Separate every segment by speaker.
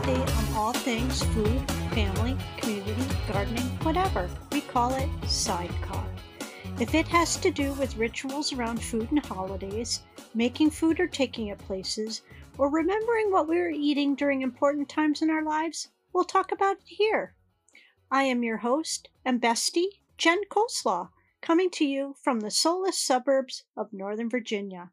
Speaker 1: update on all things food, family, community, gardening, whatever. We call it Sidecar. If it has to do with rituals around food and holidays, making food or taking it places, or remembering what we were eating during important times in our lives, we'll talk about it here. I am your host and bestie, Jen Coleslaw, coming to you from the soulless suburbs of Northern Virginia.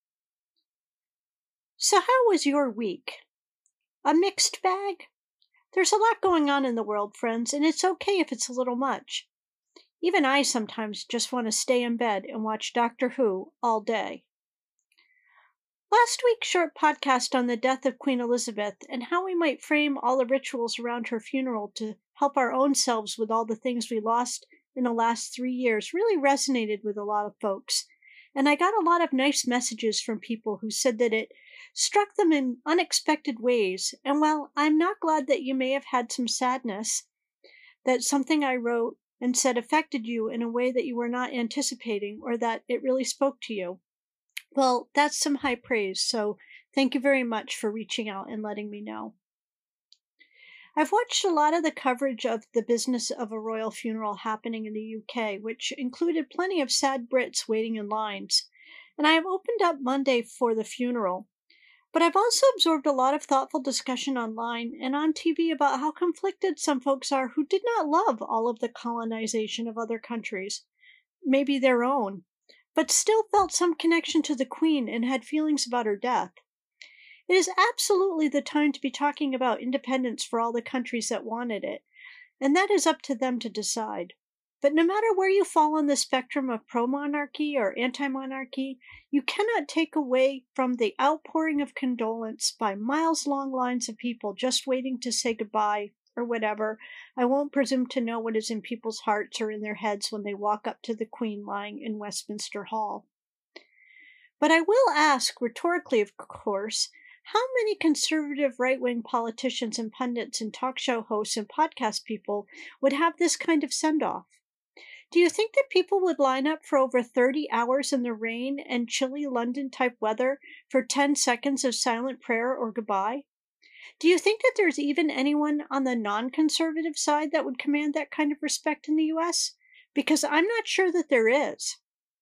Speaker 1: So how was your week? A mixed bag? There's a lot going on in the world, friends, and it's okay if it's a little much. Even I sometimes just want to stay in bed and watch Doctor Who all day. Last week's short podcast on the death of Queen Elizabeth and how we might frame all the rituals around her funeral to help our own selves with all the things we lost in the last 3 years really resonated with a lot of folks. And I got a lot of nice messages from people who said that it struck them in unexpected ways. And while I'm not glad that you may have had some sadness, that something I wrote and said affected you in a way that you were not anticipating or that it really spoke to you, well, that's some high praise. So thank you very much for reaching out and letting me know. I've watched a lot of the coverage of the business of a royal funeral happening in the UK, which included plenty of sad Brits waiting in lines. And I have opened up Monday for the funeral. But I've also absorbed a lot of thoughtful discussion online and on TV about how conflicted some folks are who did not love all of the colonization of other countries, maybe their own, but still felt some connection to the Queen and had feelings about her death. It is absolutely the time to be talking about independence for all the countries that wanted it, and that is up to them to decide. But no matter where you fall on the spectrum of pro-monarchy or anti-monarchy, you cannot take away from the outpouring of condolence by miles-long lines of people just waiting to say goodbye or whatever. I won't presume to know what is in people's hearts or in their heads when they walk up to the Queen lying in Westminster Hall. But I will ask, rhetorically of course, how many conservative right-wing politicians and pundits and talk show hosts and podcast people would have this kind of send-off? Do you think that people would line up for over 30 hours in the rain and chilly London-type weather for 10 seconds of silent prayer or goodbye? Do you think that there's even anyone on the non-conservative side that would command that kind of respect in the U.S.? Because I'm not sure that there is.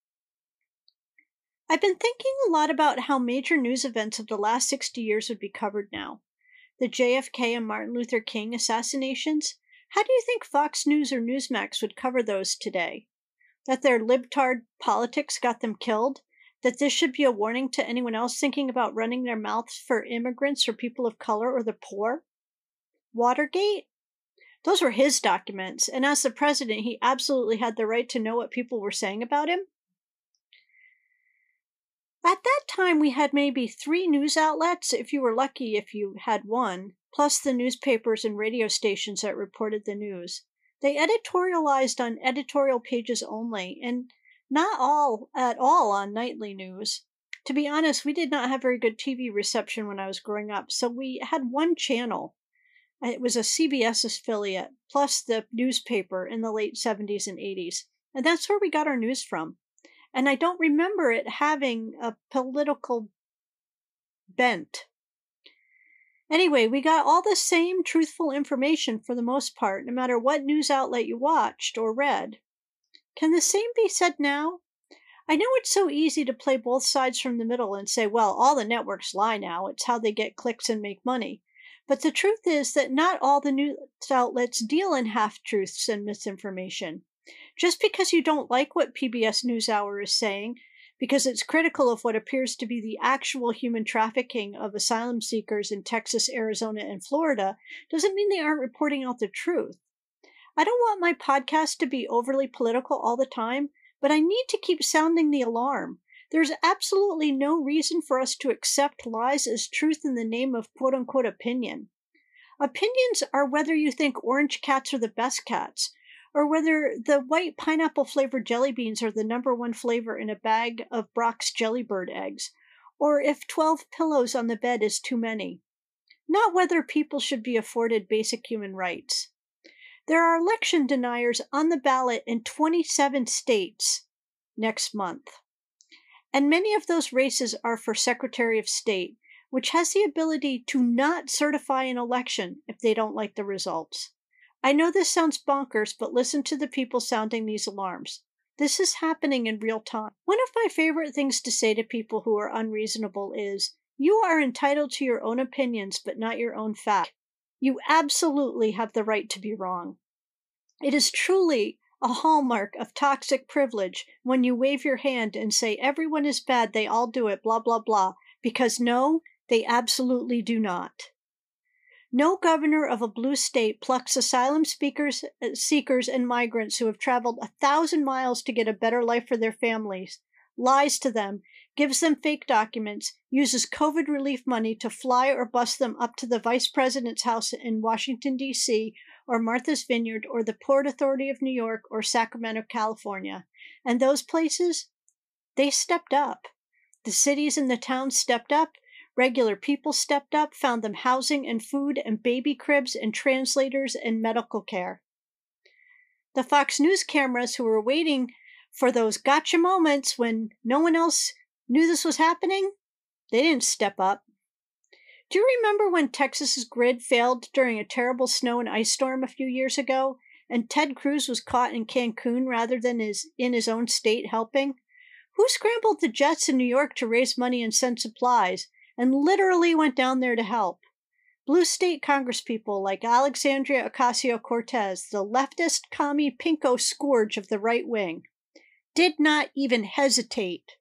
Speaker 1: I've been thinking a lot about how major news events of the last 60 years would be covered now. The JFK and Martin Luther King assassinations. How do you think Fox News or Newsmax would cover those today? That their libtard politics got them killed? That this should be a warning to anyone else thinking about running their mouths for immigrants or people of color or the poor? Watergate? Those were his documents, and as the president, he absolutely had the right to know what people were saying about him. At that time, we had maybe 3 news outlets, if you were lucky if you had one, plus the newspapers and radio stations that reported the news. They editorialized on editorial pages only, and not all at all on nightly news. To be honest, we did not have very good TV reception when I was growing up, so we had one channel. It was a CBS affiliate, plus the newspaper in the late 70s and 80s, and that's where we got our news from. And I don't remember it having a political bent. Anyway, we got all the same truthful information for the most part, no matter what news outlet you watched or read. Can the same be said now? I know it's so easy to play both sides from the middle and say, well, all the networks lie now. It's how they get clicks and make money. But the truth is that not all the news outlets deal in half-truths and misinformation. Just because you don't like what PBS NewsHour is saying, because it's critical of what appears to be the actual human trafficking of asylum seekers in Texas, Arizona, and Florida, doesn't mean they aren't reporting out the truth. I don't want my podcast to be overly political all the time, but I need to keep sounding the alarm. There's absolutely no reason for us to accept lies as truth in the name of quote-unquote opinion. Opinions are whether you think orange cats are the best cats, or whether the white pineapple-flavored jelly beans are the #1 flavor in a bag of Brock's Jellybird eggs, or if 12 pillows on the bed is too many. Not whether people should be afforded basic human rights. There are election deniers on the ballot in 27 states next month. And many of those races are for Secretary of State, which has the ability to not certify an election if they don't like the results. I know this sounds bonkers, but listen to the people sounding these alarms. This is happening in real time. One of my favorite things to say to people who are unreasonable is, you are entitled to your own opinions, but not your own fact. You absolutely have the right to be wrong. It is truly a hallmark of toxic privilege when you wave your hand and say everyone is bad, they all do it, blah, blah, blah, because no, they absolutely do not. No governor of a blue state plucks asylum seekers and migrants who have traveled 1,000 miles to get a better life for their families, lies to them, gives them fake documents, uses COVID relief money to fly or bus them up to the vice president's house in Washington, D.C., or Martha's Vineyard, or the Port Authority of New York, or Sacramento, California. And those places, they stepped up. The cities and the towns stepped up. Regular people stepped up, found them housing and food and baby cribs and translators and medical care. The Fox News cameras who were waiting for those gotcha moments when no one else knew this was happening, they didn't step up. Do you remember when Texas's grid failed during a terrible snow and ice storm a few years ago, and Ted Cruz was caught in Cancun rather than in his own state helping? Who scrambled the jets in New York to raise money and send supplies, and literally went down there to help? Blue state congresspeople like Alexandria Ocasio-Cortez, the leftist commie pinko scourge of the right wing, did not even hesitate.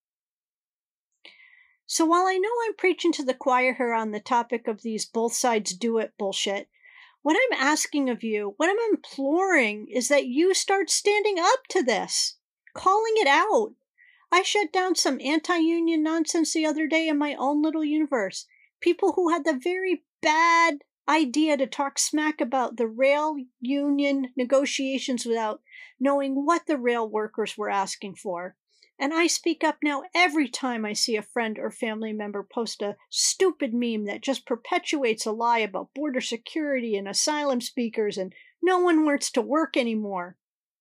Speaker 1: So while I know I'm preaching to the choir here on the topic of these both sides do it bullshit, what I'm asking of you, what I'm imploring, is that you start standing up to this, calling it out. I shut down some anti-union nonsense the other day in my own little universe. People who had the very bad idea to talk smack about the rail union negotiations without knowing what the rail workers were asking for. And I speak up now every time I see a friend or family member post a stupid meme that just perpetuates a lie about border security and asylum seekers and no one wants to work anymore.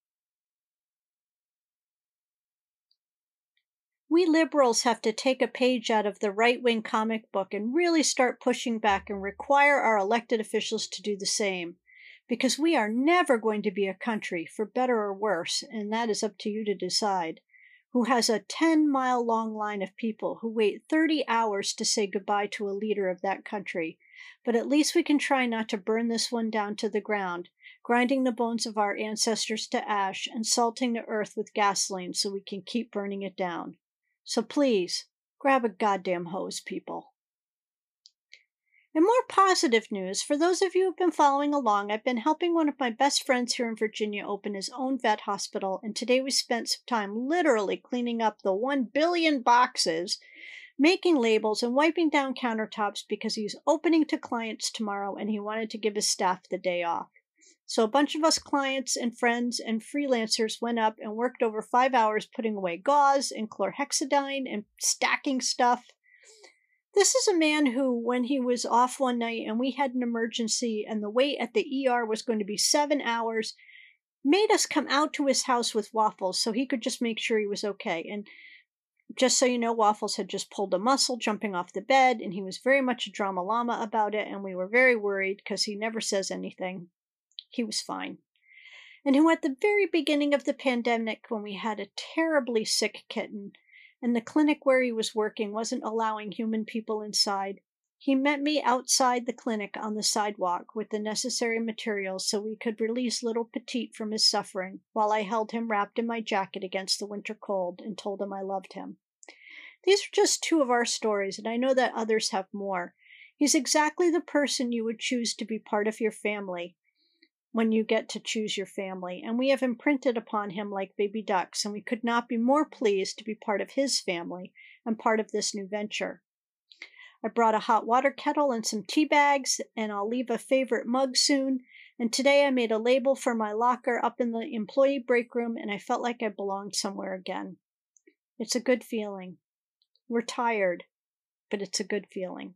Speaker 1: We liberals have to take a page out of the right-wing comic book and really start pushing back and require our elected officials to do the same. Because we are never going to be a country, for better or worse, and that is up to you to decide, who has a 10-mile-long line of people who wait 30 hours to say goodbye to a leader of that country. But at least we can try not to burn this one down to the ground, grinding the bones of our ancestors to ash and salting the earth with gasoline so we can keep burning it down. So please, grab a goddamn hose, people. In more positive news, for those of you who have been following along, I've been helping one of my best friends here in Virginia open his own vet hospital, and today we spent some time literally cleaning up the 1 billion boxes, making labels, and wiping down countertops because he's opening to clients tomorrow and he wanted to give his staff the day off. So a bunch of us clients and friends and freelancers went up and worked over 5 hours putting away gauze and chlorhexidine and stacking stuff. This is a man who, when he was off one night and we had an emergency and the wait at the ER was going to be 7 hours, made us come out to his house with Waffles so he could just make sure he was okay. And just so you know, Waffles had just pulled a muscle jumping off the bed, and he was very much a drama llama about it, and we were very worried because he never says anything. He was fine. And who at the very beginning of the pandemic, when we had a terribly sick kitten, and the clinic where he was working wasn't allowing human people inside, he met me outside the clinic on the sidewalk with the necessary materials so we could release little Petite from his suffering, while I held him wrapped in my jacket against the winter cold and told him I loved him. These are just 2 of our stories, and I know that others have more. He's exactly the person you would choose to be part of your family when you get to choose your family, and we have imprinted upon him like baby ducks, and we could not be more pleased to be part of his family and part of this new venture. I brought a hot water kettle and some tea bags, and I'll leave a favorite mug soon, and today I made a label for my locker up in the employee break room, and I felt like I belonged somewhere again. It's a good feeling. We're tired, but it's a good feeling.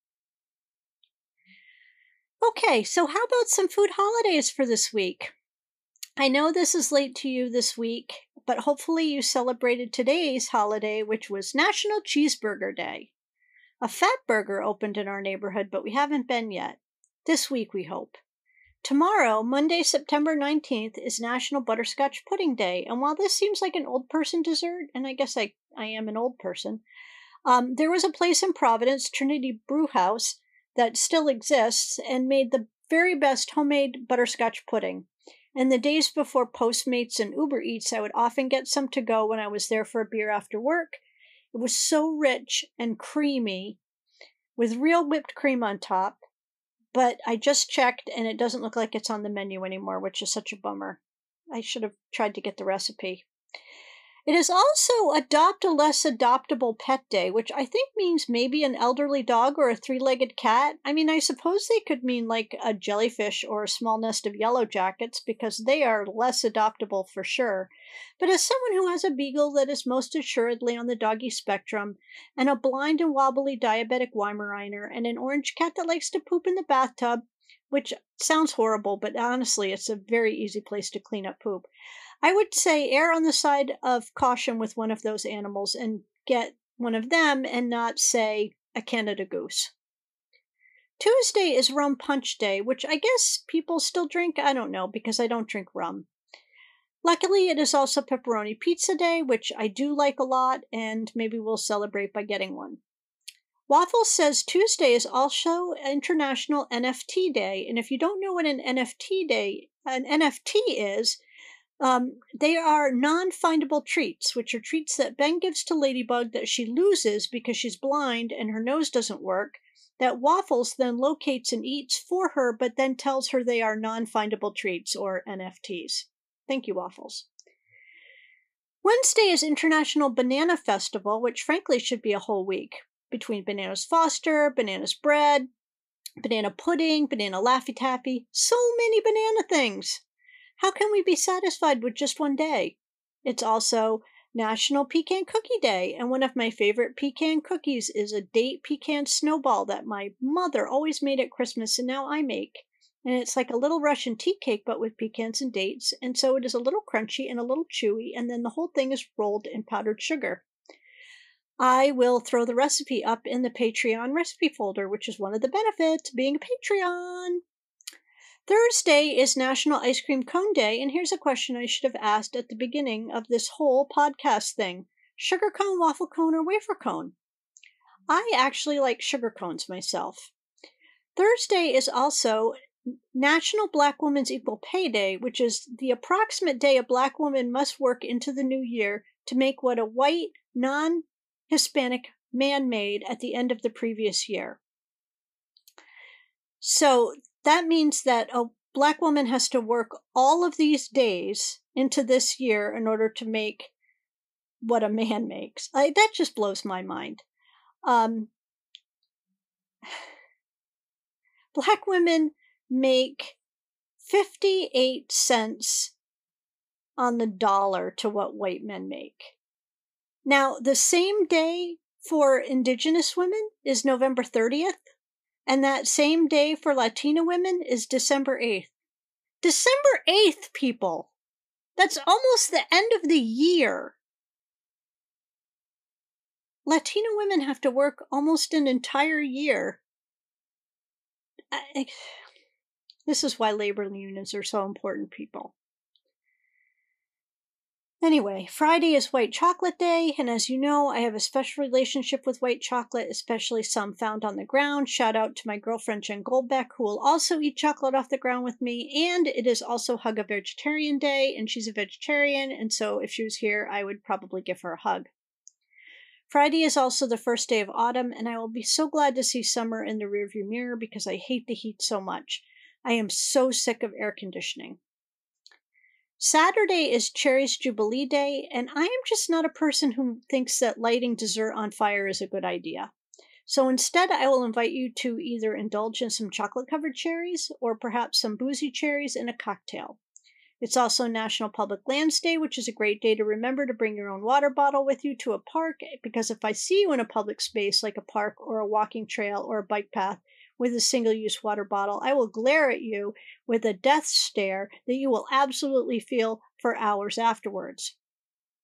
Speaker 1: Okay, so how about some food holidays for this week? I know this is late to you this week, but hopefully you celebrated today's holiday, which was National Cheeseburger Day. A Fat Burger opened in our neighborhood, but we haven't been yet. This week, we hope. Tomorrow, Monday, September 19th, is National Butterscotch Pudding Day, and while this seems like an old person dessert, and I guess I am an old person, there was a place in Providence, Trinity Brew House, that still exists and made the very best homemade butterscotch pudding. And the days before Postmates and Uber Eats, I would often get some to go when I was there for a beer after work. It was so rich and creamy with real whipped cream on top. But I just checked and it doesn't look like it's on the menu anymore, which is such a bummer. I should have tried to get the recipe. It is also Adopt a Less Adoptable Pet Day, which I think means maybe an elderly dog or a three-legged cat. I mean, I suppose they could mean like a jellyfish or a small nest of yellow jackets because they are less adoptable for sure. But as someone who has a beagle that is most assuredly on the doggy spectrum, and a blind and wobbly diabetic Weimaraner, and an orange cat that likes to poop in the bathtub, which sounds horrible, but honestly, it's a very easy place to clean up poop. I would say err on the side of caution with one of those animals and get one of them and not, say, a Canada goose. Tuesday is Rum Punch Day, which I guess people still drink. I don't know because I don't drink rum. Luckily, it is also Pepperoni Pizza Day, which I do like a lot, and maybe we'll celebrate by getting one. Waffles says Tuesday is also International NFT Day, and if you don't know what an NFT is, they are non-findable treats, which are treats that Ben gives to Ladybug that she loses because she's blind and her nose doesn't work, that Waffles then locates and eats for her, but then tells her they are non-findable treats, or NFTs. Thank you, Waffles. Wednesday is International Banana Festival, which frankly should be a whole week, between Bananas Foster, Bananas Bread, banana pudding, banana Laffy Taffy, so many banana things. How can we be satisfied with just one day? It's also National Pecan Cookie Day, and one of my favorite pecan cookies is a date pecan snowball that my mother always made at Christmas and now I make. And it's like a little Russian tea cake but with pecans and dates, and so it is a little crunchy and a little chewy, and then the whole thing is rolled in powdered sugar. I will throw the recipe up in the Patreon recipe folder, which is one of the benefits of being a Patreon. Thursday is National Ice Cream Cone Day, and here's a question I should have asked at the beginning of this whole podcast thing. Sugar cone, waffle cone, or wafer cone? I actually like sugar cones myself. Thursday is also National Black Women's Equal Pay Day, which is the approximate day a black woman must work into the new year to make what a white, non-Hispanic man made at the end of the previous year. So that means that a black woman has to work all of these days into this year in order to make what a man makes. That just blows my mind. Black women make 58 cents on the dollar to what white men make. Now, the same day for Indigenous women is November 30th, and that same day for Latina women is December 8th. December 8th, people! That's almost the end of the year. Latina women have to work almost an entire year. This is why labor unions are so important, people. Anyway, Friday is White Chocolate Day, and as you know, I have a special relationship with white chocolate, especially some found on the ground. Shout out to my girlfriend Jen Goldbeck, who will also eat chocolate off the ground with me, and it is also Hug a Vegetarian Day, and she's a vegetarian, and so if she was here, I would probably give her a hug. Friday is also the first day of autumn, and I will be so glad to see summer in the rearview mirror because I hate the heat so much. I am so sick of air conditioning. Saturday is Cherry's Jubilee Day, and I am just not a person who thinks that lighting dessert on fire is a good idea. So instead, I will invite you to either indulge in some chocolate-covered cherries or perhaps some boozy cherries in a cocktail. It's also National Public Lands Day, which is a great day to remember to bring your own water bottle with you to a park, because if I see you in a public space like a park or a walking trail or a bike path with a single-use water bottle, I will glare at you with a death stare that you will absolutely feel for hours afterwards.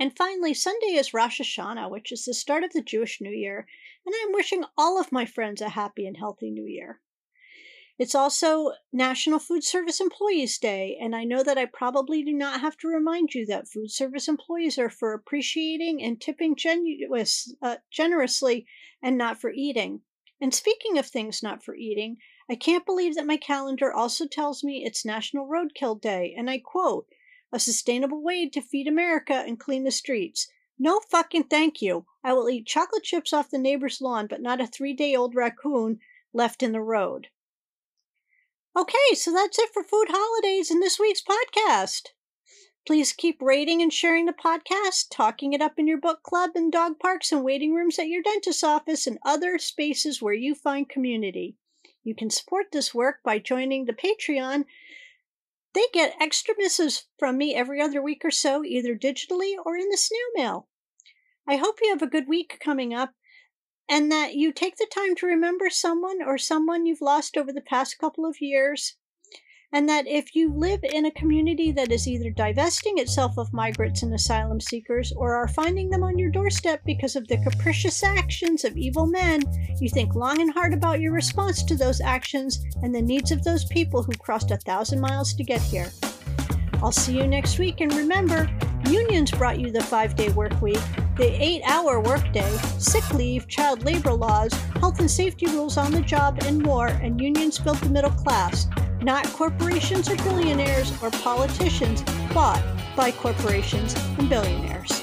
Speaker 1: And finally, Sunday is Rosh Hashanah, which is the start of the Jewish New Year, and I'm wishing all of my friends a happy and healthy New Year. It's also National Food Service Employees Day, and I know that I probably do not have to remind you that food service employees are for appreciating and tipping generously and not for eating. And speaking of things not for eating, I can't believe that my calendar also tells me it's National Roadkill Day, and I quote, "A sustainable way to feed America and clean the streets. No fucking thank you. I will eat chocolate chips off the neighbor's lawn, but not a 3-day-old raccoon left in the road." Okay, so that's it for Food Holidays in this week's podcast. Please keep rating and sharing the podcast, talking it up in your book club and dog parks and waiting rooms at your dentist's office and other spaces where you find community. You can support this work by joining the Patreon. They get extra missives from me every other week or so, either digitally or in the snail mail. I hope you have a good week coming up, and that you take the time to remember someone or someone you've lost over the past couple of years, and that if you live in a community that is either divesting itself of migrants and asylum seekers or are finding them on your doorstep because of the capricious actions of evil men, you think long and hard about your response to those actions and the needs of those people who crossed 1,000 miles to get here. I'll see you next week, and remember, unions brought you the 5-day work week, the 8-hour workday, sick leave, child labor laws, health and safety rules on the job, and more, and unions built the middle class, not corporations or billionaires or politicians bought by corporations and billionaires.